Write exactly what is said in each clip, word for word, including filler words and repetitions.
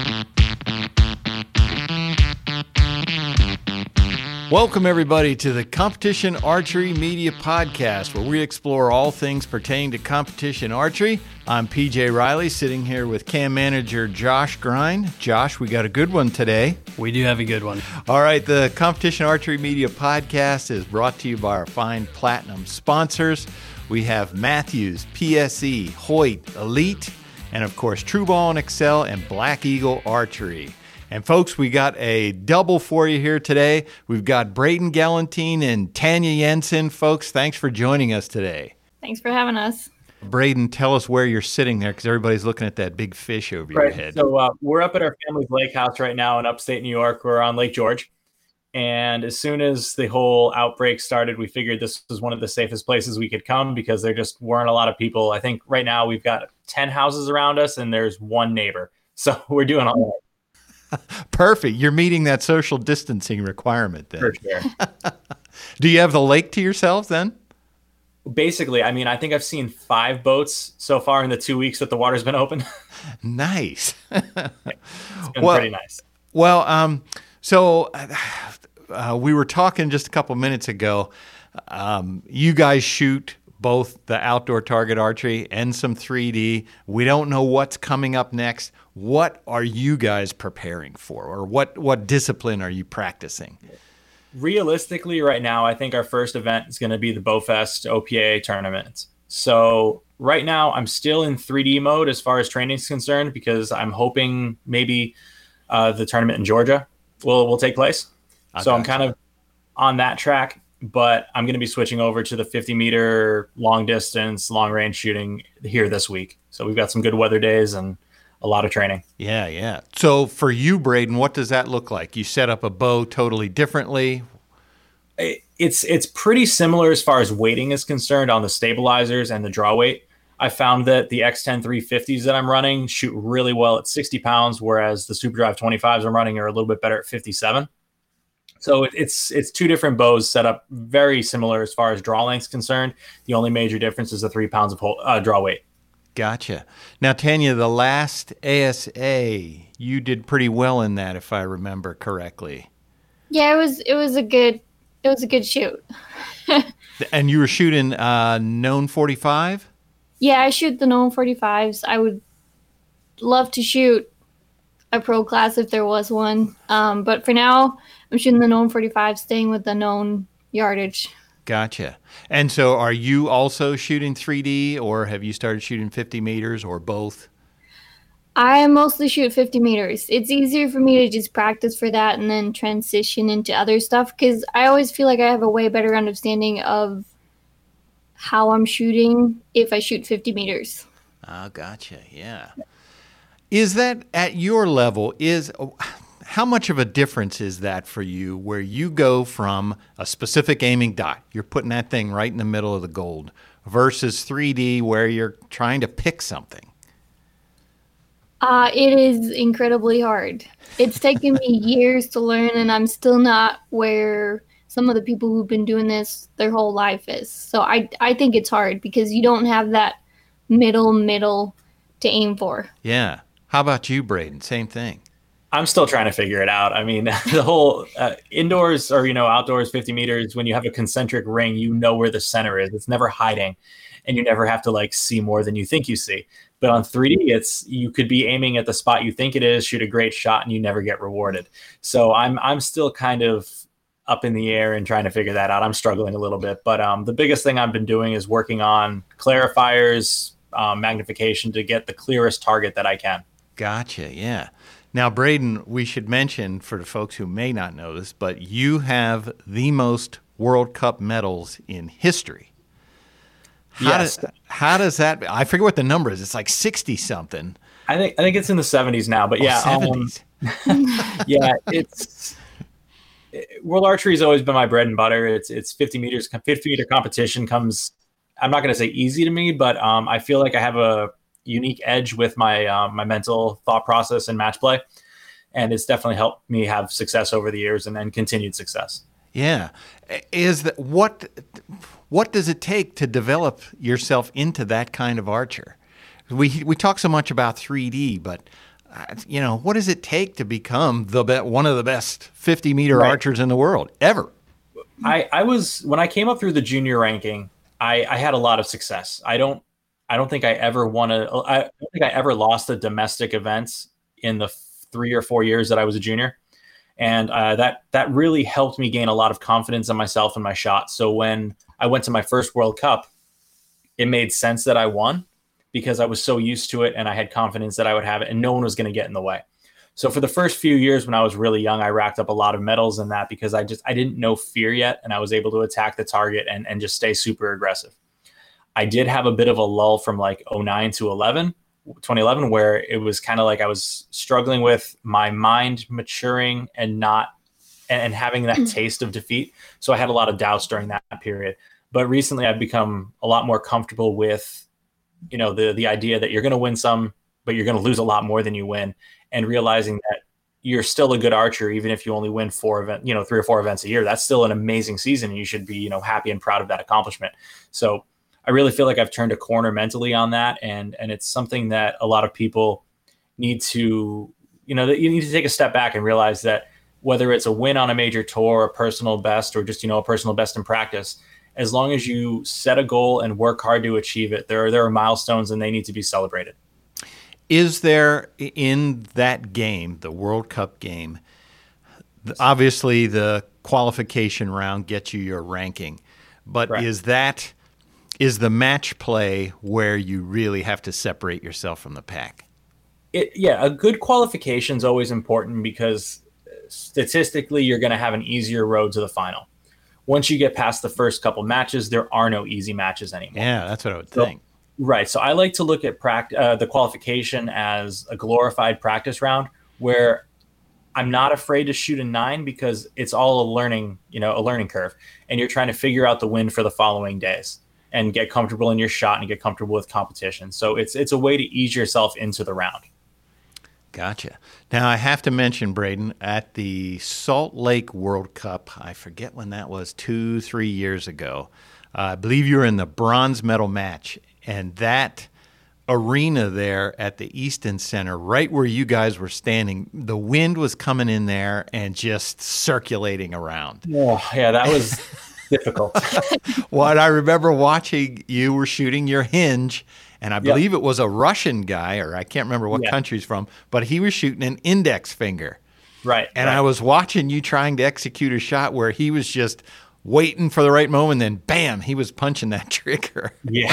Welcome, everybody, to the Competition Archery Media Podcast, where we explore all things pertaining to competition archery. I'm P J Riley, sitting here with cam manager Josh Grind. Josh, we got a good one today. We do have a good one. All right, the Competition Archery Media Podcast is brought to you by our fine Platinum sponsors. We have Mathews, P S E, Hoyt, Elite, and of course, True Ball and Excel and Black Eagle Archery. And folks, we got a double for you here today. We've got Braden Galantine and Tanya Jensen. Folks, thanks for joining us today. Thanks for having us. Braden, tell us where you're sitting there, because everybody's looking at that big fish over right. your head. So uh, we're up at our family's lake house right now in upstate New York. We're on Lake George. And as soon as the whole outbreak started, we figured this was one of the safest places we could come because there just weren't a lot of people. I think right now we've got ten houses around us and there's one neighbor. So we're doing all right. Perfect. You're meeting that social distancing requirement then. For sure. Do you have the lake to yourselves then? Basically, I mean, I think I've seen five boats so far in the two weeks that the water's been open. Nice. It's been well, pretty nice. Well, um, so uh, we were talking just a couple minutes ago. Um, you guys shoot both the outdoor target archery and some three D. We don't know what's coming up next. What are you guys preparing for, or what, what discipline are you practicing? Realistically, right now, I think our first event is going to be the Bowfest O P A tournament. So right now, I'm still in three D mode as far as training is concerned, because I'm hoping maybe uh, the tournament in Georgia will, will take place. I so I'm kind you. of on that track, but I'm going to be switching over to the fifty meter long distance, long range shooting here this week. So we've got some good weather days and a lot of training. Yeah, yeah. So for you, Braden, what does that look like? You set up a bow totally differently? It's it's pretty similar as far as weighting is concerned on the stabilizers and the draw weight. I found that the X ten three fifties that I'm running shoot really well at sixty pounds, whereas the Superdrive twenty-fives I'm running are a little bit better at fifty-seven. So it, it's it's two different bows set up very similar as far as draw length is concerned. The only major difference is the three pounds of whole, uh, draw weight. Gotcha. Now, Tanya, the last A S A, you did pretty well in that, if I remember correctly. Yeah, it was it was a good it was a good shoot. And you were shooting uh, known forty-five? Yeah, I shoot the known forty-fives. I would love to shoot a pro class if there was one, um, but for now, I'm shooting the known forty-five, staying with the known yardage. Gotcha. And so are you also shooting three D, or have you started shooting fifty meters, or both? I mostly shoot fifty meters. It's easier for me to just practice for that and then transition into other stuff, because I always feel like I have a way better understanding of how I'm shooting if I shoot fifty meters. Oh, gotcha. Yeah. Is that at your level, is... how much of a difference is that for you, where you go from a specific aiming dot, you're putting that thing right in the middle of the gold, versus three D where you're trying to pick something? Uh, it is incredibly hard. It's taken me years to learn, and I'm still not where some of the people who've been doing this their whole life is. So I, I think it's hard because you don't have that middle middle to aim for. Yeah. How about you, Braden? Same thing. I'm still trying to figure it out. I mean, the whole uh, indoors or, you know, outdoors fifty meters, when you have a concentric ring, you know where the center is. It's never hiding, and you never have to like see more than you think you see. But on three D, it's you could be aiming at the spot you think it is, shoot a great shot, and you never get rewarded. So I'm I'm still kind of up in the air and trying to figure that out. I'm struggling a little bit. But um, the biggest thing I've been doing is working on clarifiers, um, magnification to get the clearest target that I can. Gotcha, yeah. Now, Braden, we should mention for the folks who may not know this, but you have the most World Cup medals in history. How Yes. Does, how does that, I forget what the number is. It's like sixty something. I think I think it's in the seventies now, but yeah, oh, seventies. Um, yeah, it's it, World Archery has always been my bread and butter. It's it's fifty meters, fifty meter competition comes. I'm not going to say easy to me, but um, I feel like I have a unique edge with my um, my mental thought process and match play, and it's definitely helped me have success over the years and then continued success. Yeah, is that what? What does it take to develop yourself into that kind of archer? We we talk so much about three D, but uh, you know, what does it take to become the be- one of the best fifty meter Right. archers in the world ever? I, I was when I came up through the junior ranking, I, I had a lot of success. I don't I don't think I ever won a I don't think I ever lost a domestic events in the three or four years that I was a junior, and uh, that that really helped me gain a lot of confidence in myself and my shot. So when I went to my first World Cup, it made sense that I won because I was so used to it and I had confidence that I would have it, and no one was going to get in the way. So for the first few years when I was really young, I racked up a lot of medals in that because I just I didn't know fear yet, and I was able to attack the target and, and just stay super aggressive. I did have a bit of a lull from like oh nine to eleven, twenty eleven, where it was kind of like I was struggling with my mind maturing and not and, and having that taste of defeat. So I had a lot of doubts during that period. But recently I've become a lot more comfortable with, you know, the the idea that you're going to win some, but you're going to lose a lot more than you win, and realizing that you're still a good archer, even if you only win four event, you know, three or four events a year. That's still an amazing season, and you should be, you know, happy and proud of that accomplishment. So I really feel like I've turned a corner mentally on that, and and it's something that a lot of people need to, you know, that you need to take a step back and realize that whether it's a win on a major tour, a personal best, or just, you know, a personal best in practice, as long as you set a goal and work hard to achieve it, there are there are milestones and they need to be celebrated. Is there in that game, the World Cup game, obviously the qualification round gets you your ranking, but Right. is that is the match play where you really have to separate yourself from the pack? It, yeah, a good qualification is always important because statistically you're going to have an easier road to the final. Once you get past the first couple matches, there are no easy matches anymore. Yeah, that's what I would So- think. Right. So I like to look at pract- uh, the qualification as a glorified practice round where I'm not afraid to shoot a nine because it's all a learning, you know, a learning curve. And you're trying to figure out the wind for the following days and get comfortable in your shot and get comfortable with competition. So it's it's a way to ease yourself into the round. Gotcha. Now, I have to mention, Braden, at the Salt Lake World Cup, I forget when that was, two, three years ago, uh, I believe you were in the bronze medal match, and that arena there at the Easton Center, right where you guys were standing, the wind was coming in there and just circulating around. Oh, yeah, that was difficult. What I remember watching, you were shooting your hinge, and I believe it was a Russian guy, or I can't remember what Yeah. country he's from, but he was shooting an index finger. Right. And right. I was watching you trying to execute a shot where he was just waiting for the right moment, then bam, he was punching that trigger. Yeah.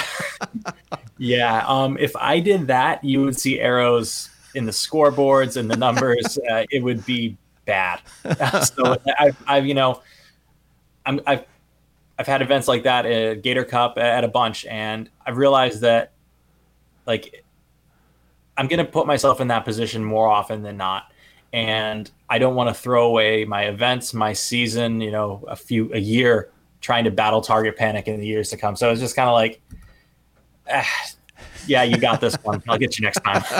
yeah. Um, if I did that, you would see arrows in the scoreboards and the numbers. uh, it would be bad. so I've, I've, you know, I'm, I've, I've had events like that at Gator Cup at a bunch, and I've realized that, like, I'm going to put myself in that position more often than not. And I don't want to throw away my events, my season, you know, a few, a year trying to battle target panic in the years to come. So it's just kind of like, ah, yeah, you got this one. I'll get you next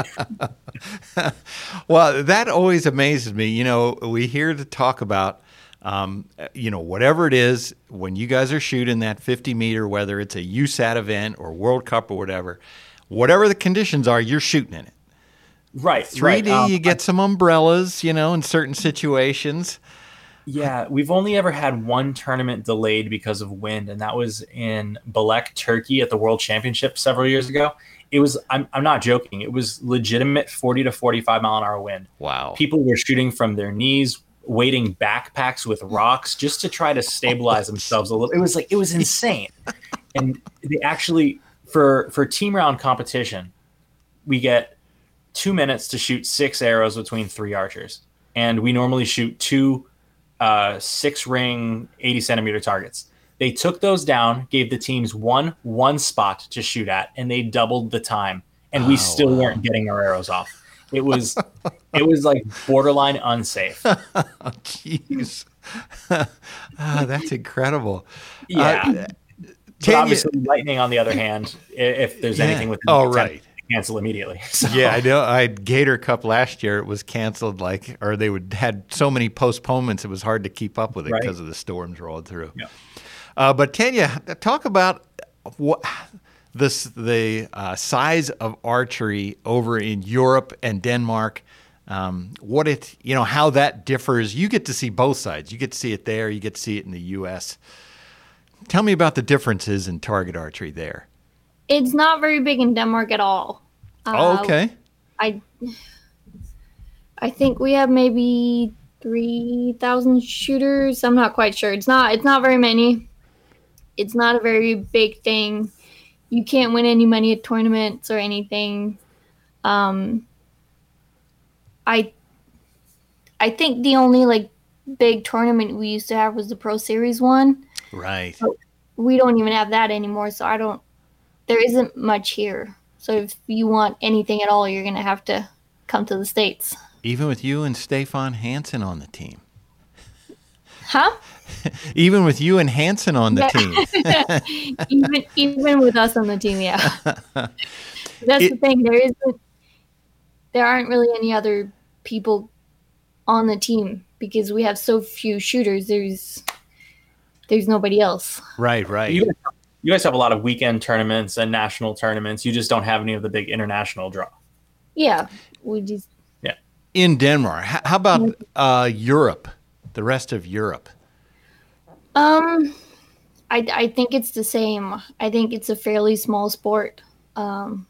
time. Well, that always amazes me. You know, we hear to talk about, um, you know, whatever it is, when you guys are shooting that fifty meter, whether it's a U S A T event or World Cup or whatever, whatever the conditions are, you're shooting in it. Right. three D, right. Um, you get some umbrellas, you know, in certain situations. Yeah, we've only ever had one tournament delayed because of wind, and that was in Balek, Turkey at the World Championship several years ago. It was, I'm, I'm not joking, it was legitimate forty to forty-five mile an hour wind. Wow. People were shooting from their knees, weighting backpacks with rocks just to try to stabilize themselves a little. It was like, it was insane. And they actually, for, for team round competition, we get two minutes to shoot six arrows between three archers. And we normally shoot two uh, six ring, eighty centimeter targets. They took those down, gave the teams one, one spot to shoot at, and they doubled the time. And we Oh, still wow. weren't getting our arrows off. It was, it was like borderline unsafe. Jeez. Ah, that's incredible. Yeah. Uh, But can you- obviously lightning on the other hand, i- if there's Yeah. anything with Oh, right. cancel immediately. So, Yeah, I know. I had Gator Cup last year. It was canceled, like, or they would had so many postponements. It was hard to keep up with it Right. because of the storms rolling through. Yeah. Uh, but can you talk about what this the uh, size of archery over in Europe and Denmark. Um, what it, you know, how that differs. You get to see both sides. You get to see it there. You get to see it in the U S. Tell me about the differences in target archery there. It's not very big in Denmark at all. Oh, okay. Uh, I I think we have maybe three thousand shooters. I'm not quite sure. It's not. It's not very many. It's not a very big thing. You can't win any money at tournaments or anything. Um, I I think the only like big tournament we used to have was the Pro Series one. Right. But we don't even have that anymore, so I don't there isn't much here. So if you want anything at all, you're going to have to come to the States. Even with you and Stefan Hansen on the team. Huh? Even with you and Hansen on the team. even even with us on the team, yeah. That's It, the thing. There isn't there aren't really any other people on the team because we have so few shooters. There's there's nobody else. Right, right. You, you guys have a lot of weekend tournaments and national tournaments. You just don't have any of the big international draw. Yeah, we just yeah. In Denmark, H- how about uh, Europe? The rest of Europe. Um, I I think it's the same. I think it's a fairly small sport. Um,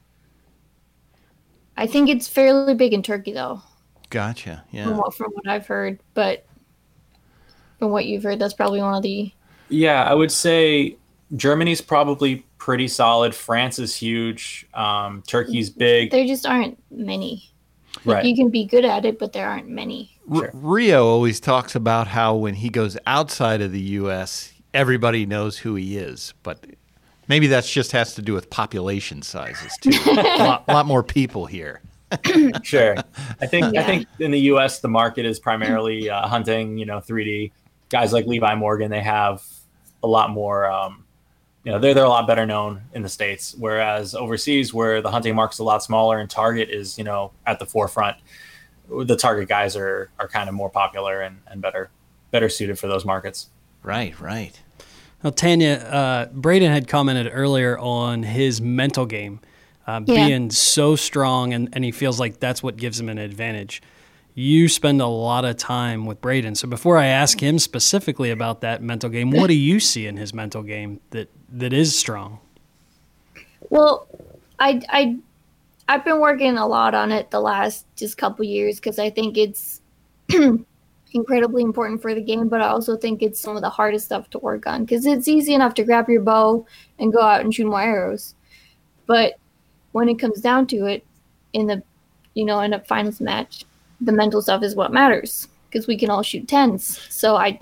I think it's fairly big in Turkey, though. Gotcha. Yeah. From what, from what I've heard, but from what you've heard, that's probably one of the. Yeah, I would say Germany's probably pretty solid. France is huge. Um, Turkey's big. There just aren't many. Like, Right. you can be good at it, but there aren't many. R- Sure. Rio always talks about how when he goes outside of the U S, everybody knows who he is. But maybe that just has to do with population sizes too. a, lot, a lot more people here. Sure. I think I Yeah. think in the U S the market is primarily uh, hunting. You know, three D guys like Levi Morgan. They have a lot more. Um, you know, they're they're a lot better known in the States. Whereas overseas, where the hunting market's a lot smaller and target is, you know, at the forefront, the target guys are are kind of more popular and, and better better suited for those markets. Right, right. Well, Tanya, uh, Braden had commented earlier on his mental game uh, Yeah. being so strong, and, and he feels like that's what gives him an advantage. You spend a lot of time with Braden. So before I ask him specifically about that mental game, what do you see in his mental game that, that is strong? Well, I, I, I've been working a lot on it the last just couple years because I think it's incredibly important for the game, but I also think it's some of the hardest stuff to work on because it's easy enough to grab your bow and go out and shoot more arrows. But when it comes down to it, in the, you know, in a finals match, the mental stuff is what matters because we can all shoot tens. So I,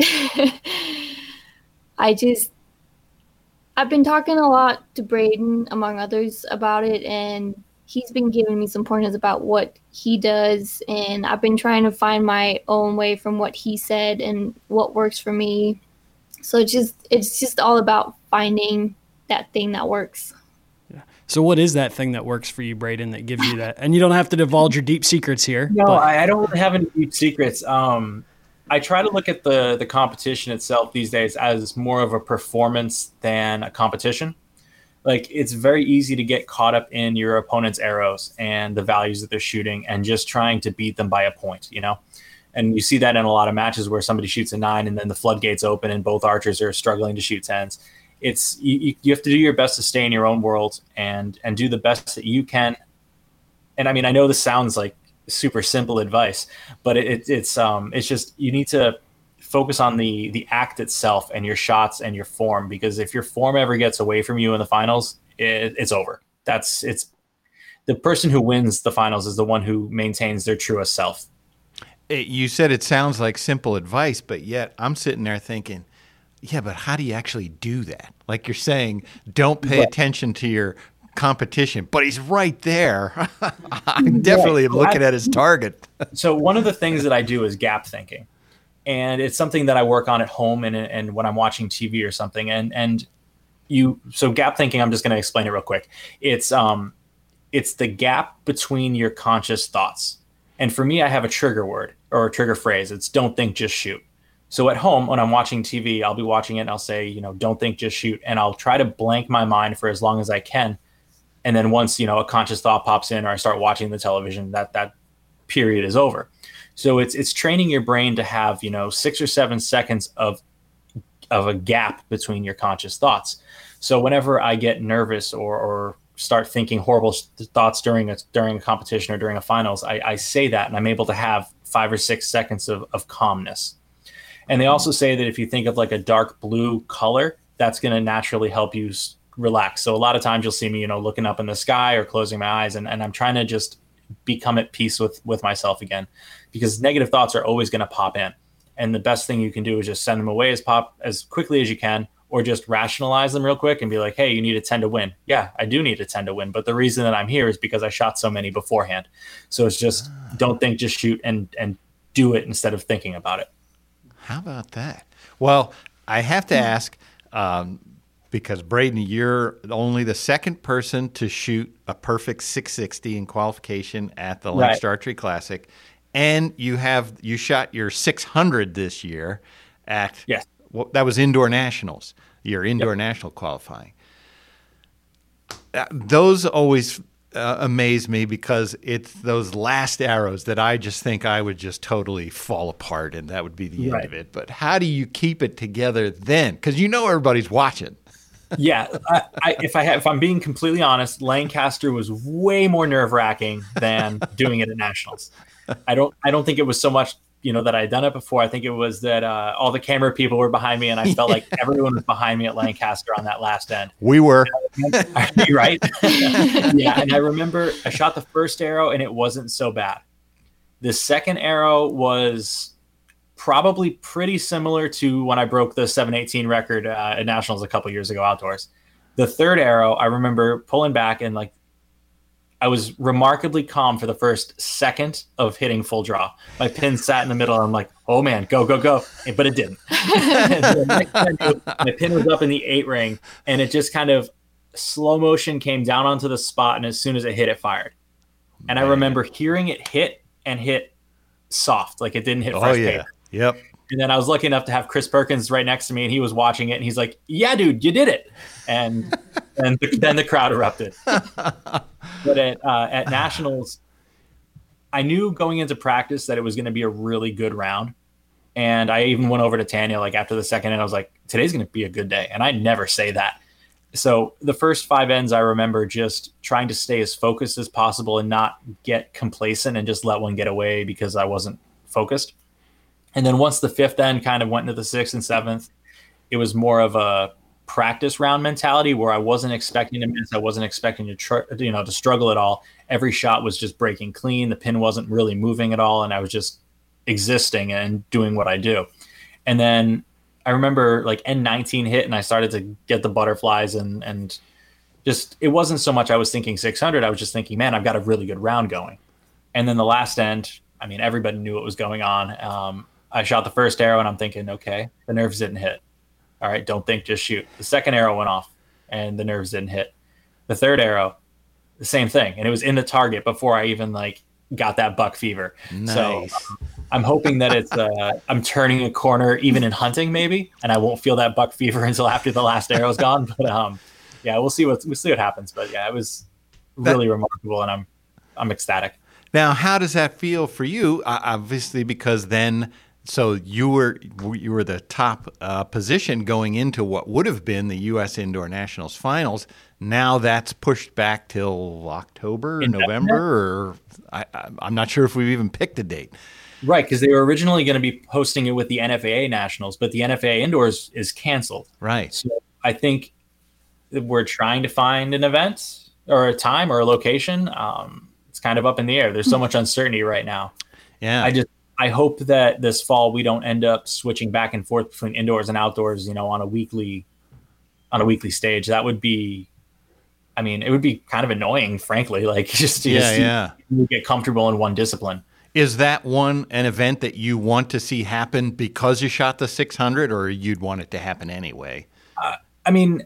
I just, I've been talking a lot to Braden, among others, about it, and he's been giving me some pointers about what he does, and I've been trying to find my own way from what he said and what works for me. So it's just, it's just all about finding that thing that works. So what is that thing that works for you, Braden, that gives you that? And you don't have to divulge your deep secrets here. No, but- I, I don't really have any deep secrets. Um, I try to look at the the competition itself these days as more of a performance than a competition. Like, it's very easy to get caught up in your opponent's arrows and the values that they're shooting and just trying to beat them by a point, you know? And you see that in a lot of matches where somebody shoots a nine and then the floodgates open and both archers are struggling to shoot tens. It's you, you have to do your best to stay in your own world and and do the best that you can. And I mean, I know this sounds like super simple advice, but it, it, it's um it's just you need to focus on the the act itself and your shots and your form, because if your form ever gets away from you in the finals, it, it's over. That's it's the person who wins the finals is the one who maintains their truest self. It, you said it sounds like simple advice, but yet I'm sitting there thinking, yeah, but how do you actually do that? Like you're saying, don't pay attention to your competition, but he's right there. I'm definitely Right. looking at his target. So one of the things that I do is gap thinking, and it's something that I work on at home and and when I'm watching T V or something. And and you so gap thinking, I'm just going to explain it real quick. It's um it's the gap between your conscious thoughts. And for me, I have a trigger word or a trigger phrase. It's don't think, just shoot. So at home, when I'm watching T V, I'll be watching it and I'll say, you know, don't think, just shoot. And I'll try to blank my mind for as long as I can. And then once, you know, a conscious thought pops in or I start watching the television, that that period is over. So it's it's training your brain to have, you know, six or seven seconds of of a gap between your conscious thoughts. So whenever I get nervous or or start thinking horrible thoughts during a during a competition or during a finals, I, I say that and I'm able to have five or six seconds of, of calmness. And they also say that if you think of like a dark blue color, that's going to naturally help you relax. So a lot of times you'll see me, you know, looking up in the sky or closing my eyes, and, and I'm trying to just become at peace with, with myself again, because negative thoughts are always going to pop in. And the best thing you can do is just send them away as pop as quickly as you can, or just rationalize them real quick and be like, hey, you need a ten to win. Yeah, I do need a ten to win. But the reason that I'm here is because I shot so many beforehand. So it's just don't think, just shoot, and, and do it instead of thinking about it. How about that? Well, I have to ask, um, because Braden, you're only the second person to shoot a perfect six sixty in qualification at the Lancaster Right. Archery Classic, and you have you shot your six hundred this year at Yes. well, that was indoor nationals, your indoor yep. national qualifying. Uh, those always uh, amaze me because it's those last arrows that I just think I would just totally fall apart, and that would be the Right. end of it. But how do you keep it together then? Because you know everybody's watching. Yeah, I, I, if I have, if I'm being completely honest, Lancaster was way more nerve wracking than doing it at nationals. I don't, I don't think it was so much, you know, that I had done it before. I think it was that uh, all the camera people were behind me, and I felt like everyone was behind me at Lancaster on that last end. We were. Right? Yeah, and I remember I shot the first arrow, and it wasn't so bad. The second arrow was probably pretty similar to when I broke the seven eighteen record uh, at nationals a couple years ago outdoors. The third arrow, I remember pulling back, and like I was remarkably calm for the first second of hitting full draw. My pin sat in the middle, and I'm like, oh man, go, go, go. But it didn't. The next time, my pin was up in the eight ring, and it just kind of slow motion came down onto the spot, and as soon as it hit, it fired. And man. I remember hearing it hit and hit soft, like it didn't hit fresh oh, yeah. paper. Yep. And then I was lucky enough to have Chris Perkins right next to me, and he was watching it, and he's like, yeah, dude, you did it. And and the, then the crowd erupted. But at, uh, at nationals, I knew going into practice that it was going to be a really good round. And I even went over to Tanya like after the second, and I was like, today's going to be a good day. And I never say that. So the first five ends, I remember just trying to stay as focused as possible and not get complacent and just let one get away because I wasn't focused. And then once the fifth end kind of went into the sixth and seventh, it was more of a practice round mentality where I wasn't expecting to miss. I wasn't expecting to, tr- you know, to struggle at all. Every shot was just breaking clean. The pin wasn't really moving at all. And I was just existing and doing what I do. And then I remember like N nineteen hit, and I started to get the butterflies, and, and just, it wasn't so much I was thinking six hundred. I was just thinking, man, I've got a really good round going. And then the last end, I mean, everybody knew what was going on. Um, I shot the first arrow, and I'm thinking, okay, the nerves didn't hit. All right, don't think, just shoot. The second arrow went off, and the nerves didn't hit. The third arrow, the same thing. And it was in the target before I even like got that buck fever. Nice. So um, I'm hoping that it's, uh, I'm turning a corner even in hunting maybe, and I won't feel that buck fever until after the last arrow's gone. But um, yeah, we'll see what, we'll see what happens. But yeah, it was really that, remarkable, and I'm, I'm ecstatic. Now, how does that feel for you? Uh, obviously, because then, so you were you were the top uh, position going into what would have been the U S Indoor Nationals finals. Now that's pushed back till October, In November, or I, I'm not sure if we've even picked a date. Right, because they were originally going to be hosting it with the N F A A Nationals, but the N F A A Indoors is canceled. Right. So I think we're trying to find an event or a time or a location. Um, it's kind of up in the air. There's so much uncertainty right now. Yeah. I just I hope that this fall we don't end up switching back and forth between indoors and outdoors, you know, on a weekly on a weekly stage. That would be, I mean, it would be kind of annoying, frankly, like just to yeah, just yeah. get comfortable in one discipline. Is that one an event that you want to see happen because you shot the six hundred, or you'd want it to happen anyway? Uh, I mean,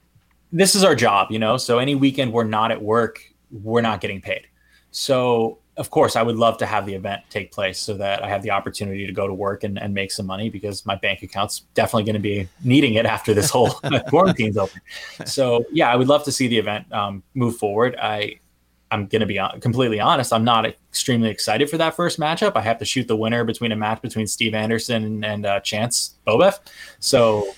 this is our job, you know, so any weekend we're not at work, we're not getting paid. So of course, I would love to have the event take place so that I have the opportunity to go to work and, and make some money, because my bank account's definitely going to be needing it after this whole quarantine's over. So yeah, I would love to see the event um, move forward. I, I'm going to be completely honest. I'm not extremely excited for that first matchup. I have to shoot the winner between a match between Steve Anderson and, and uh, Chance Bobev. So,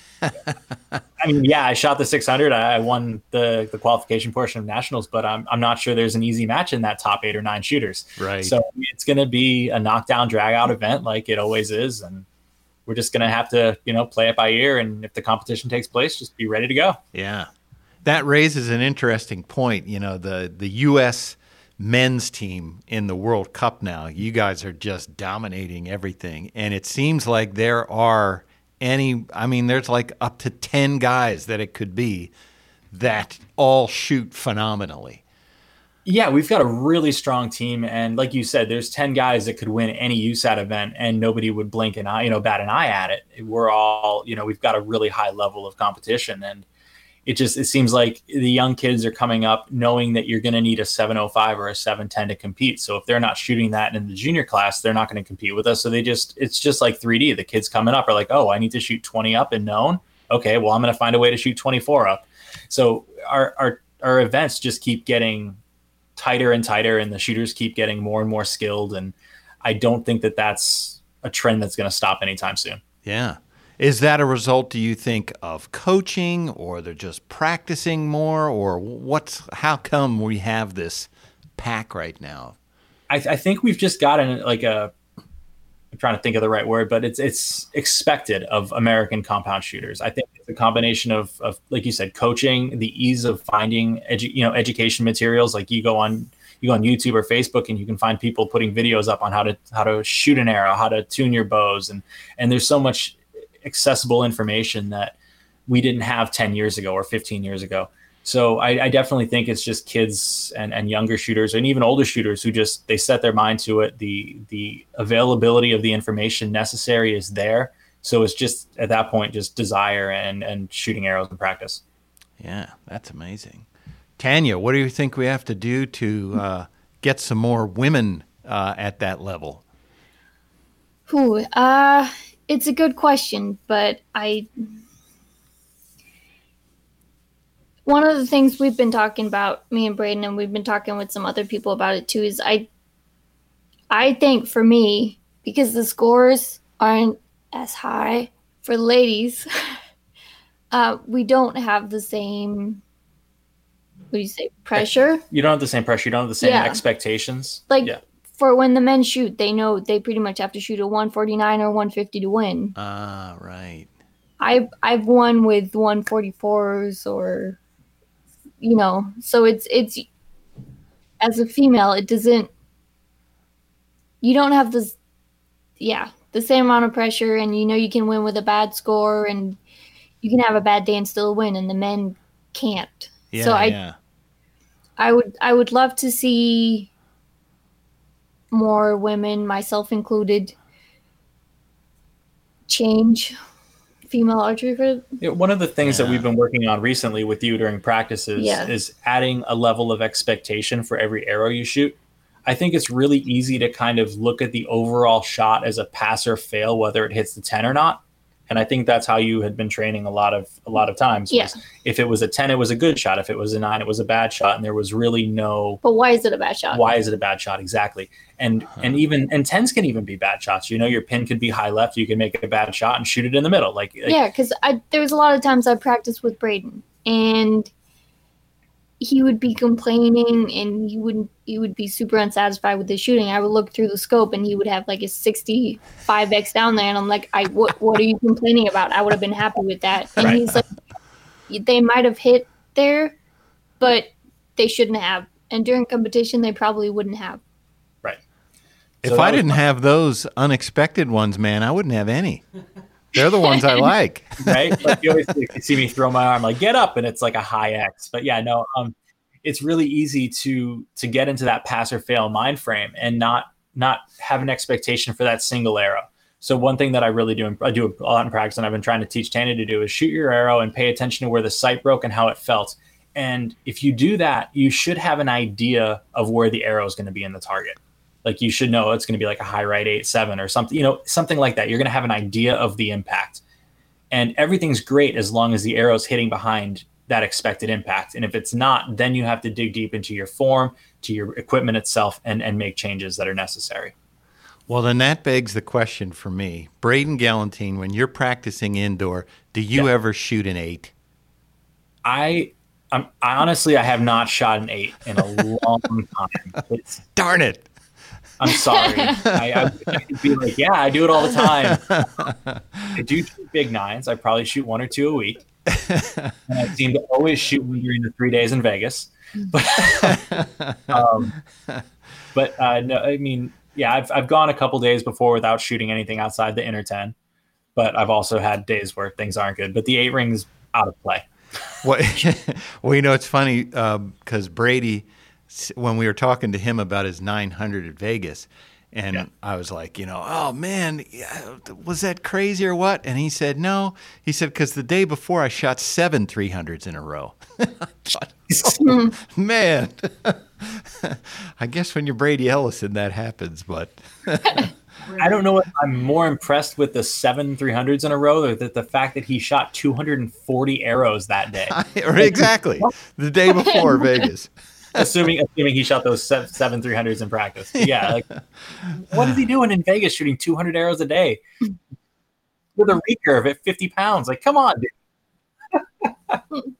I mean, yeah, I shot the six hundred. I won the, the qualification portion of nationals, but I'm I'm not sure there's an easy match in that top eight or nine shooters. Right. So it's going to be a knockdown, drag out event like it always is, and we're just going to have to, you know, play it by ear. And if the competition takes place, just be ready to go. Yeah, that raises an interesting point. You know, the the U S men's team in the World Cup now. You guys are just dominating everything, and it seems like there are. Any, I mean, there's like up to ten guys that it could be that all shoot phenomenally. Yeah, we've got a really strong team. And like you said, there's ten guys that could win any U S A T event and nobody would blink an eye, you know, bat an eye at it. We're all, you know, we've got a really high level of competition. And it just, it seems like the young kids are coming up knowing that you're going to need a seven oh five or a seven ten to compete. So if they're not shooting that in the junior class, they're not going to compete with us. So they just, it's just like three D. The kids coming up are like, oh, I need to shoot twenty up in known. Okay, well, I'm going to find a way to shoot twenty-four up. So our, our, our events just keep getting tighter and tighter, and the shooters keep getting more and more skilled. And I don't think that that's a trend that's going to stop anytime soon. Yeah. Is that a result, do you think, of coaching, or they're just practicing more, or what's how come we have this pack right now? I, I think we've just gotten like a I'm trying to think of the right word, but it's it's expected of American compound shooters. I think it's a combination of, of like you said, coaching, the ease of finding edu- you know education materials. Like you go on you go on YouTube or Facebook and you can find people putting videos up on how to how to shoot an arrow, how to tune your bows, and and there's so much accessible information that we didn't have ten years ago or fifteen years ago. So I, I definitely think it's just kids and, and younger shooters and even older shooters who just, they set their mind to it. The, the availability of the information necessary is there. So it's just at that point, just desire and, and shooting arrows in practice. Yeah, that's amazing. Tanya, what do you think we have to do to uh, get some more women uh, at that level? Who, uh, it's a good question, but I, one of the things we've been talking about, me and Braden, and we've been talking with some other people about it too, is I, I think for me, because the scores aren't as high for the ladies, uh, we don't have the same, what do you say, pressure? You don't have the same pressure. You don't have the same Yeah. expectations. Like, yeah. For when the men shoot, they know they pretty much have to shoot a one forty-nine or one fifty to win. Ah, right. I've I've won with one forty-fours or, you know, so it's it's as a female, it doesn't. You don't have this, yeah, the same amount of pressure, and you know you can win with a bad score, and you can have a bad day and still win, and the men can't. Yeah, so I, yeah. I would I would love to see more women, myself included, change female archery for Yeah, one of the things Yeah. that we've been working on recently with you during practices Yeah. is adding a level of expectation for every arrow you shoot. I think it's really easy to kind of look at the overall shot as a pass or fail, whether it hits the ten or not. And I think that's how you had been training a lot of a lot of times. Yeah. Was if it was a ten, it was a good shot. If it was a nine, it was a bad shot. And there was really no But why is it a bad shot? why is it a bad shot exactly. And and even and tens can even be bad shots. You know, your pin could be high left. You can make a bad shot and shoot it in the middle. Like, like Yeah, because I there was a lot of times I practiced with Braden, and he would be complaining, and he wouldn't. He would be super unsatisfied with his shooting. I would look through the scope, and he would have like a sixty-five x down there, and I'm like, I what what are you complaining about? I would have been happy with that. And Right. he's like, they might have hit there, but they shouldn't have. And during competition, they probably wouldn't have. right. If So that I was didn't my- have those unexpected ones, man, I wouldn't have any. They're the ones I like. right? Like you always like, you see me throw my arm, like get up, and it's like a high X. But yeah, no, um, it's really easy to to get into that pass or fail mind frame and not not have an expectation for that single arrow. So one thing that I really do, I do a lot in practice, and I've been trying to teach Tanya to do, is shoot your arrow and pay attention to where the sight broke and how it felt. And if you do that, you should have an idea of where the arrow is going to be in the target. Like you should know it's going to be like a high right eight, seven or something, you know, something like that. You're going to have an idea of the impact, and everything's great as long as the arrow's hitting behind that expected impact. And if it's not, then you have to dig deep into your form, to your equipment itself, and, and make changes that are necessary. Well, then that begs the question for me. Braden Galantine, when you're practicing indoor, do you Yeah. ever shoot an eight? I, I'm, I honestly, I have not shot an eight in a long time. It's, Darn it. I'm sorry. I, I wish I could be like, yeah, I do it all the time. I do shoot big nines. I probably shoot one or two a week. And I seem to always shoot one during the three days in Vegas. But, um, but uh, no, I mean, yeah, I've I've gone a couple days before without shooting anything outside the inner ten. But I've also had days where things aren't good. But the eight ring's out of play. Well, well, you know, it's funny because um, Brady, when we were talking to him about his nine hundred at Vegas, and yeah. I was like, you know, oh, man, was that crazy or what? And he said, no. He said, because the day before I shot seven three hundreds in a row. I thought, oh, man. I guess when you're Brady Ellison, that happens, but... I don't know if I'm more impressed with the seven three hundreds in a row or that the fact that he shot two hundred forty arrows that day. Exactly. The day before Vegas. assuming assuming he shot those seven three hundreds in practice. But yeah, like what is he doing in Vegas shooting two hundred arrows a day with a recurve at fifty pounds? Like, come on, dude.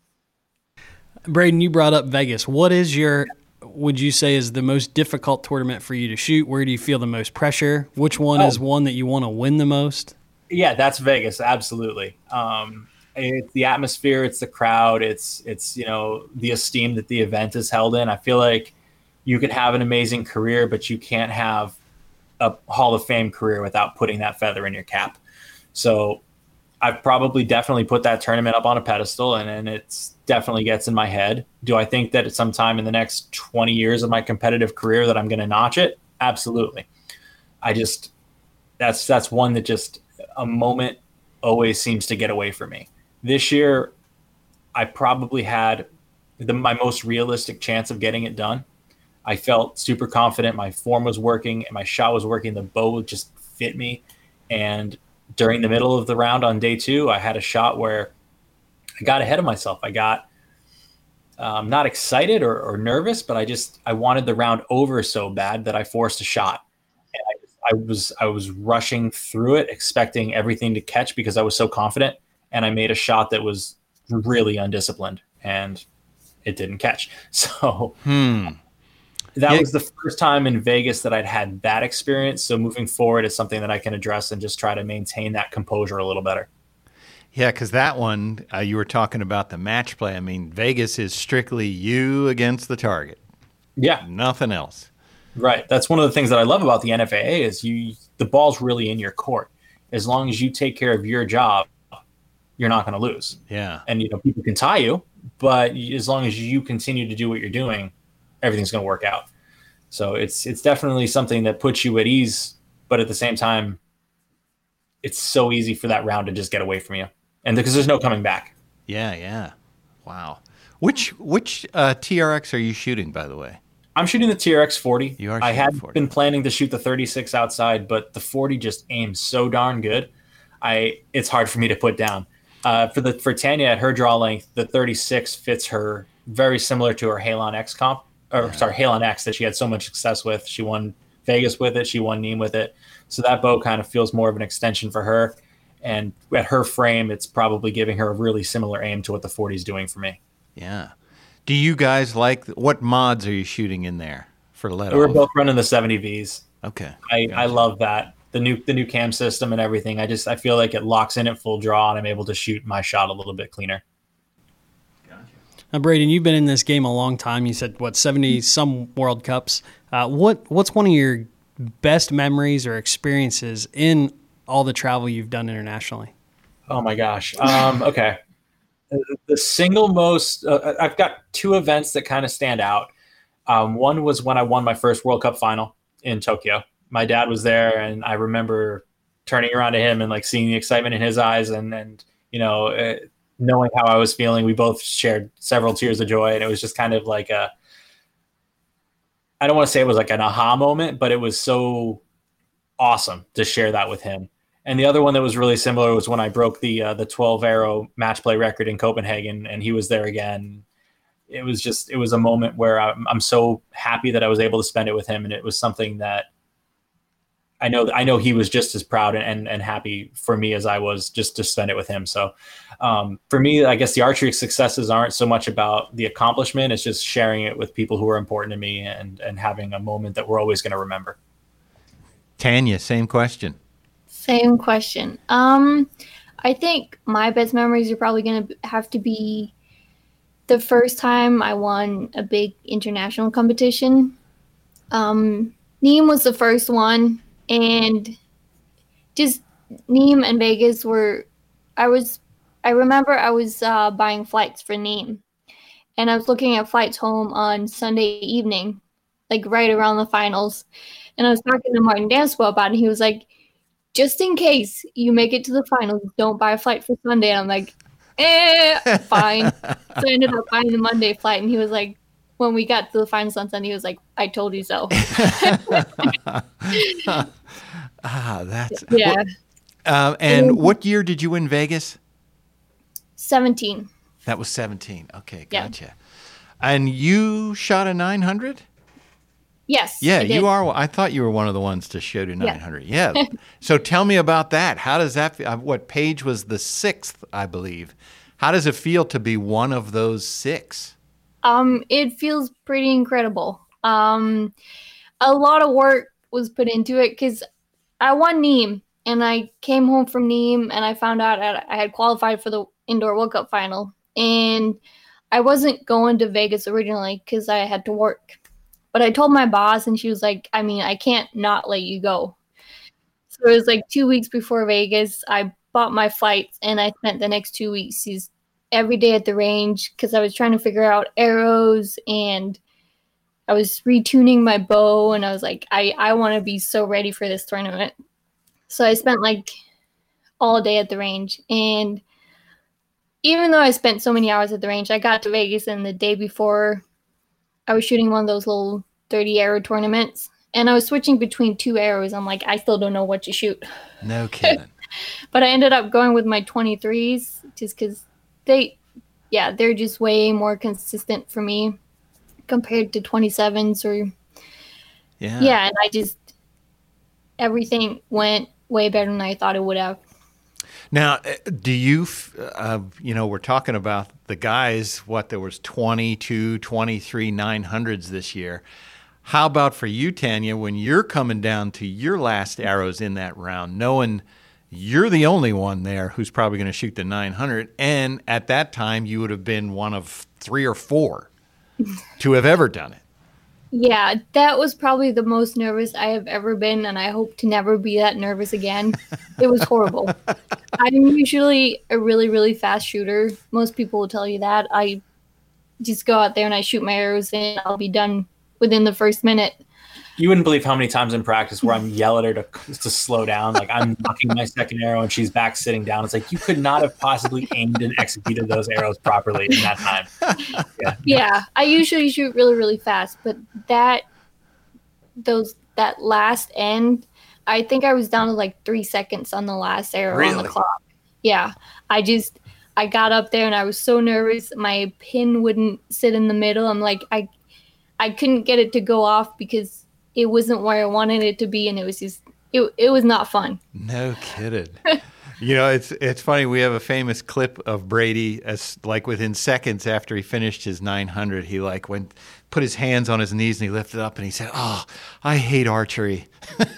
Braden, you brought up Vegas. What is your, would you say, is the most difficult tournament for you to shoot? Where do you feel the most pressure? Which one oh. is one that you want to win the most? Yeah, that's Vegas. Absolutely. Um, it's the atmosphere, it's the crowd, it's, it's, you know, the esteem that the event is held in. I feel like you could have an amazing career, but you can't have a Hall of Fame career without putting that feather in your cap. So I've probably definitely put that tournament up on a pedestal, and, and it's definitely gets in my head. Do I think that at some time in the next twenty years of my competitive career that I'm going to notch it? Absolutely. I just, that's, that's one that just a moment always seems to get away from me. This year, I probably had the, my most realistic chance of getting it done. I felt super confident. My form was working and my shot was working. The bow just fit me. And during the middle of the round on day two, I had a shot where I got ahead of myself. I got um, not excited or, or nervous, but I just, I wanted the round over so bad that I forced a shot. And I, just, I was, I was rushing through it, expecting everything to catch because I was so confident. And I made a shot that was really undisciplined and it didn't catch. So hmm. that yeah. was the first time in Vegas that I'd had that experience. So moving forward is something that I can address and just try to maintain that composure a little better. Yeah, because that one, uh, you were talking about the match play. I mean, Vegas is strictly you against the target. Yeah. Nothing else. Right. That's one of the things that I love about the N F A A is you the ball's really in your court. As long as you take care of your job, you're not going to lose. Yeah. And, you know, people can tie you, but as long as you continue to do what you're doing, everything's going to work out. So it's, it's definitely something that puts you at ease, but at the same time, it's so easy for that round to just get away from you. And because there's no coming back. Yeah. Yeah. Wow. Which, which uh, T R X are you shooting, by the way? I'm shooting the T R X forty. You are I had forty. Been planning to shoot the thirty-six outside, but the forty just aims so darn good. I, it's hard for me to put down. Uh, for the for Tanya at her draw length, the thirty-six fits her very similar to her Halon X comp, or yeah. sorry, Halon X that she had so much success with. She won Vegas with it. She won Nîmes with it. So that bow kind of feels more of an extension for her. And at her frame, it's probably giving her a really similar aim to what the forty is doing for me. Yeah. Do you guys like, what mods are you shooting in there for let We're off? both running the seventy Vs. Okay. I, gotcha. I love that. The new the new cam system and everything. I just I feel like it locks in at full draw and I'm able to shoot my shot a little bit cleaner. Gotcha. Now, Braden, you've been in this game a long time. You said what seventy some World Cups. Uh, what what's one of your best memories or experiences in all the travel you've done internationally? Oh my gosh. Um, okay. The single most uh, I've got two events that kind of stand out. Um, one was when I won my first World Cup final in Tokyo. My dad was there, and I remember turning around to him and like seeing the excitement in his eyes, and and you know uh, knowing how I was feeling. We both shared several tears of joy, and it was just kind of like a I don't want to say it was like an aha moment, but it was so awesome to share that with him. And the other one that was really similar was when I broke the uh, the twelve arrow match play record in Copenhagen, and he was there again. It was just, it was a moment where I'm, I'm so happy that I was able to spend it with him. And it was something that I know, I know he was just as proud and, and, and happy for me as I was just to spend it with him. So um, for me, I guess the archery successes aren't so much about the accomplishment. It's just sharing it with people who are important to me and, and having a moment that we're always going to remember. Tanya, same question. Same question. Um, I think my best memories are probably going to have to be the first time I won a big international competition. Um, Nîmes was the first one, and just Nîmes and Vegas were, I was, I remember I was uh, buying flights for Nîmes, and I was looking at flights home on Sunday evening, like right around the finals. And I was talking to Martin Danswell about it. He was like, just in case you make it to the finals, don't buy a flight for Sunday. And I'm like, eh, fine. So I ended up buying the Monday flight, and he was like, when we got to the finals on Sunday, he was like, I told you so. ah, that's yeah. What, uh, and what year did you win Vegas? seventeen. That was seventeen. Okay, Yeah. gotcha. And you shot a nine hundred? Yes. Yeah, I did. you are. I thought you were one of the ones to shoot a nine hundred. Yeah. yeah. So tell me about that. How does that feel? What, Paige was the sixth, I believe. How does it feel to be one of those six? Um, it feels pretty incredible. Um, a lot of work was put into it because I won Nîmes, and I came home from Nîmes, and I found out I had qualified for the Indoor World Cup final. And I wasn't going to Vegas originally because I had to work. But I told my boss, and she was like, I mean, I can't not let you go. So it was like two weeks before Vegas. I bought my flights, and I spent the next two weeks just every day at the range because I was trying to figure out arrows, and I was retuning my bow, and I was like, I, I want to be so ready for this tournament. So I spent like all day at the range. And even though I spent so many hours at the range, I got to Vegas, and the day before I was shooting one of those little thirty arrow tournaments, and I was switching between two arrows. I'm like, I still don't know what to shoot. No kidding. But I ended up going with my twenty-threes just because they, yeah, they're just way more consistent for me compared to twenty-sevens or, yeah. Yeah, and I just, everything went way better than I thought it would have. Now, do you, uh, you know, we're talking about the guys, what, there was twenty-two, twenty-three nine hundreds this year. How about for you, Tanya, when you're coming down to your last arrows in that round, knowing you're the only one there who's probably going to shoot the nine hundred, and at that time you would have been one of three or four to have ever done it. Yeah, that was probably the most nervous I have ever been, and I hope to never be that nervous again. It was horrible. I'm usually a really, really fast shooter. Most people will tell you that. I just go out there and I shoot my arrows, and I'll be done within the first minute. You wouldn't believe how many times in practice where I'm yelling at her to, to slow down. Like I'm knocking my second arrow and she's back sitting down. It's like, you could not have possibly aimed and executed those arrows properly in that time. Yeah. Yeah. I usually shoot really, really fast, but that, those, that last end, I think I was down to like three seconds on the last arrow Really? on the clock. Yeah. I just, I got up there and I was so nervous. My pin wouldn't sit in the middle. I'm like, I, I couldn't get it to go off because it wasn't where I wanted it to be, and it was just it it was not fun. No kidding. You know, it's it's funny. We have a famous clip of Brady as like within seconds after he finished his nine hundred, he like went put his hands on his knees and he lifted up and he said, "Oh, I hate archery."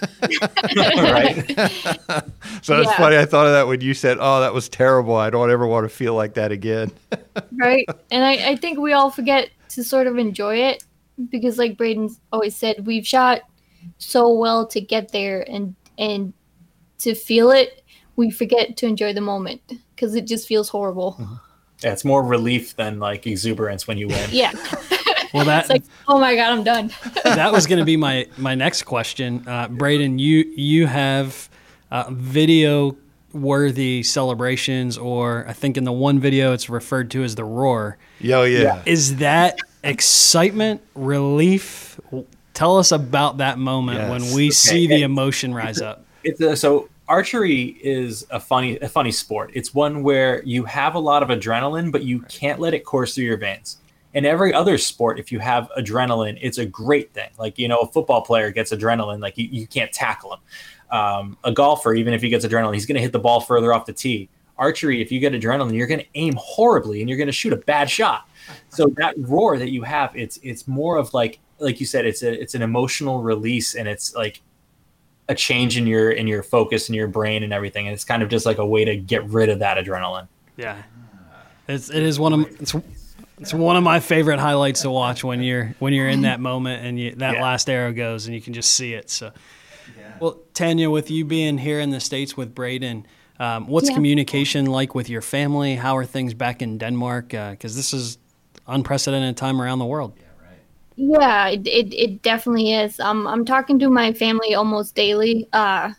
Right. So it's Yeah. funny. I thought of that when you said, "Oh, that was terrible. I don't ever want to feel like that again." Right. And I, I think we all forget to sort of enjoy it because, like Braden always said, we've shot so well to get there, and and to feel it, we forget to enjoy the moment because it just feels horrible. Yeah, it's more relief than like exuberance when you win. Yeah. Well, that It's like, oh my God, I'm done. that was going to be my my next question, uh, Braden. You you have uh, video worthy celebrations, or I think in the one video it's referred to as the roar. Yo, yeah. Is that excitement, relief? Tell us about that moment Yes. when we Okay. see the emotion rise up. It's a, so archery is a funny a funny sport. It's one where you have a lot of adrenaline, but you can't let it course through your veins. In every other sport, if you have adrenaline, it's a great thing. Like, you know, a football player gets adrenaline, like you, you can't tackle him. Um, a golfer, even if he gets adrenaline, he's going to hit the ball further off the tee. Archery, if you get adrenaline, you're going to aim horribly and you're going to shoot a bad shot. So that roar that you have, it's it's more of like like you said, it's a it's an emotional release, and it's like a change in your in your focus and your brain and everything. And it's kind of just like a way to get rid of that adrenaline. Yeah, it's it is one of it's it's one of my favorite highlights to watch when you're when you're in that moment and you, that Yeah. last arrow goes and you can just see it. So, well, Tanya, with you being here in the States with Braden, um, what's Yeah. communication like with your family? How are things back in Denmark? Because this is unprecedented time around the world. Yeah, it, it, it definitely is. Um, I'm talking to my family almost daily, uh,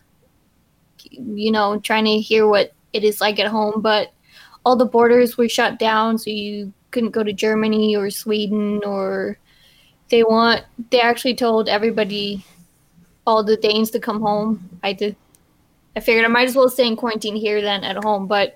you know, trying to hear what it is like at home. But all the borders were shut down, so you couldn't go to Germany or Sweden, or they want, they actually told everybody, all the Danes, to come home. I did. I figured I might as well stay in quarantine here than at home, but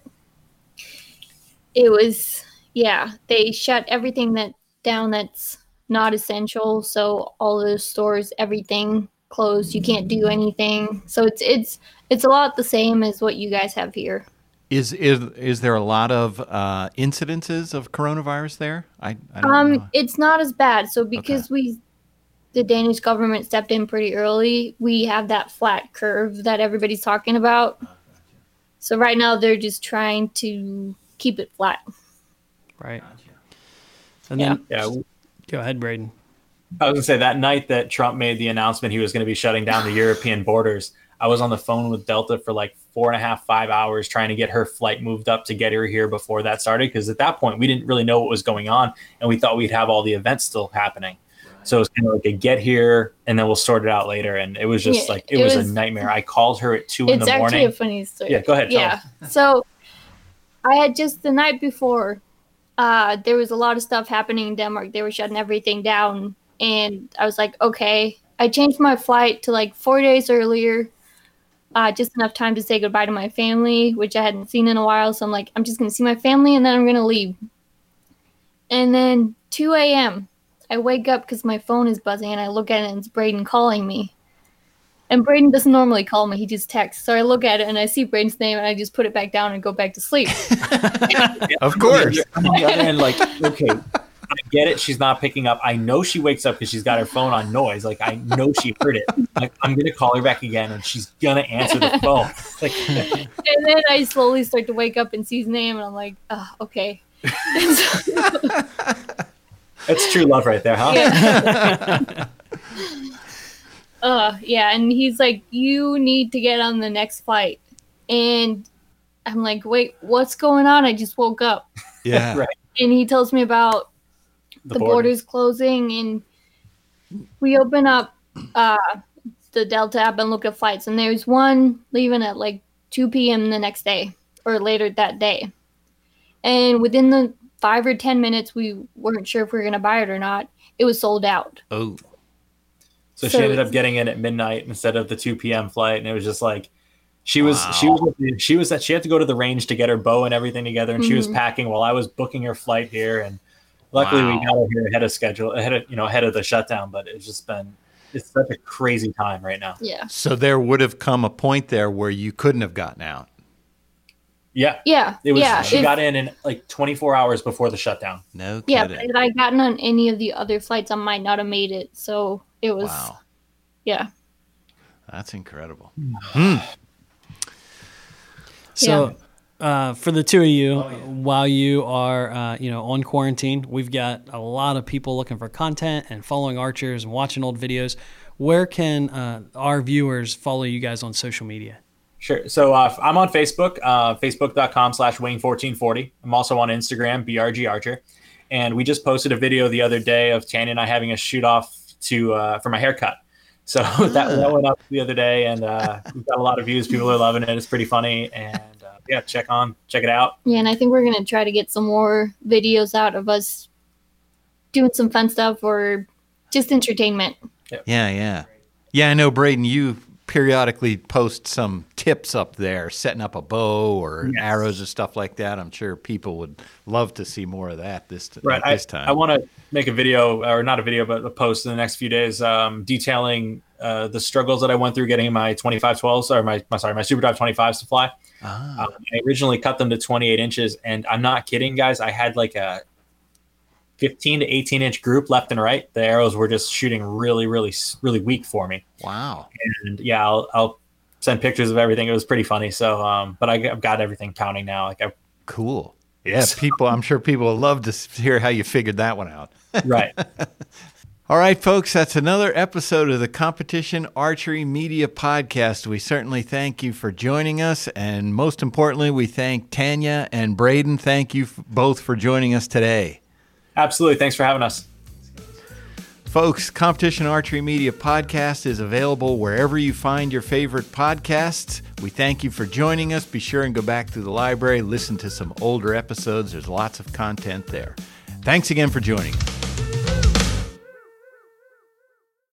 it was, yeah, they shut everything that down that's not essential. So all the stores, everything closed. You can't do anything. So it's it's it's a lot the same as what you guys have here. Is is is there a lot of uh, incidences of coronavirus there? I, I don't Um, know. it's not as bad. So because we, the Danish government stepped in pretty early, we have that flat curve that everybody's talking about. So right now they're just trying to keep it flat. Right. And then Yeah. go ahead, Braden. I was gonna say that night that Trump made the announcement he was going to be shutting down the European borders, I was on the phone with Delta for like four and a half, five hours trying to get her flight moved up to get her here before that started. Because at that point, we didn't really know what was going on, and we thought we'd have all the events still happening. Right. So it was kind of like a get here, and then we'll sort it out later. And it was just Yeah, like it, it was, was- a nightmare. I called her at two in It's the actually morning. a funny story. Yeah, go ahead, tell Yeah. So I had just the night before, uh, there was a lot of stuff happening in Denmark. They were shutting everything down. And I was like, okay. I changed my flight to like four days earlier, uh, just enough time to say goodbye to my family, which I hadn't seen in a while. So I'm like, I'm just going to see my family and then I'm going to leave. And then two a.m., I wake up because my phone is buzzing and I look at it and it's Braden calling me. And Braden doesn't normally call me. He just texts. So I look at it and I see Braden's name and I just put it back down and go back to sleep. Of course. I'm on the other end, like, okay, I get it. She's not picking up. I know she wakes up because she's got her phone on noise. Like, I know she heard it. Like, I'm going to call her back again and she's going to answer the phone. Like, And then I slowly start to wake up and see his name and I'm like, oh, okay. that's true love right there, huh? Yeah. uh, yeah. And he's like, you need to get on the next flight. And I'm like, wait, what's going on? I just woke up. Yeah. Right. And he tells me about The, the border. borders closing, and we open up uh, the Delta app and look at flights, and there's one leaving at like two p.m. the next day or later that day. And within the five or ten minutes, we weren't sure if we were going to buy it or not. It was sold out. Oh. So, So she ended it's- up getting in at midnight instead of the two p.m. flight, and it was just like she was Wow. she was she was that she had to go to the range to get her bow and everything together, and she was Mhm. packing while I was booking her flight here. And luckily, Wow. we got her here ahead of schedule, ahead of you know ahead of the shutdown. But it's just been it's such a crazy time right now. Yeah. So there would have come a point there where you couldn't have gotten out. Yeah, Yeah. it was. yeah. She if- got in in like twenty-four hours before the shutdown. No yeah. kidding. If I had gotten on any of the other flights, I might not have made it. So it was, Wow. yeah. That's incredible. So, uh, for the two of you, while you are, uh, you know, on quarantine, we've got a lot of people looking for content and following archers and watching old videos. Where can uh, our viewers follow you guys on social media? Sure. So uh, I'm on Facebook, uh, facebook.com slash wing fourteen forty. I'm also on Instagram, B R G Archer. And we just posted a video the other day of Tanya and I having a shoot off to uh, for my haircut. So that, that went up the other day, and uh, we've got a lot of views. People are loving it. It's pretty funny. And uh, yeah, check on, check it out. Yeah, and I think we're going to try to get some more videos out of us doing some fun stuff or just entertainment. Yep. Yeah, yeah. Yeah, I know, Braden, you periodically post some tips up there, setting up a bow or Yes. arrows and stuff like that. I'm sure people would love to see more of that this, right. at this I, time. I want to make a video, or not a video, but a post in the next few days um, detailing uh, the struggles that I went through getting my twenty-five twelves, or my, my sorry, my SuperDrive twenty-fives to fly. Ah. Um, I originally cut them to twenty-eight inches, and I'm not kidding, guys. I had like a fifteen to eighteen inch group left and right. The arrows were just shooting really, really, really weak for me. Wow. And yeah, I'll, I'll send pictures of everything. It was pretty funny. So, um, but I, I've got everything counting now. Like, I, Cool. Yeah, people. I'm sure people will love to hear how you figured that one out. right. All right, folks, that's another episode of the Competition Archery Media Podcast. We certainly thank you for joining us. And most importantly, we thank Tanya and Braden. Thank you both for joining us today. Absolutely. Thanks for having us. Folks, Competition Archery Media Podcast is available wherever you find your favorite podcasts. We thank you for joining us. Be sure and go back to the library, listen to some older episodes. There's lots of content there. Thanks again for joining us.